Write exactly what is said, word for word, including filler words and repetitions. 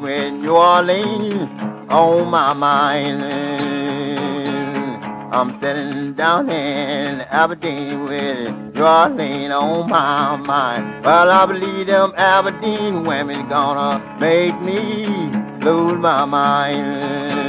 with New Orleans on my mind. I'm sitting down in Aberdeen with New Orleans on my mind. Well, I believe them Aberdeen women gonna make me lose my mind.